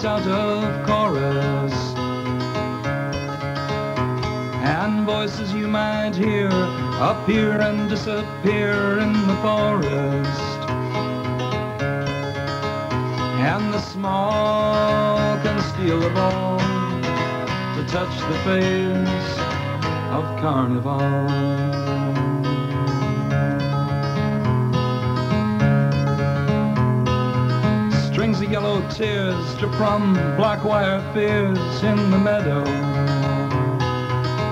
note out of chorus, and voices you might hear appear and disappear in the forest, and the small can steal the ball to touch the face of carnival. Strings of yellow tears drip from black wire fears in the meadow,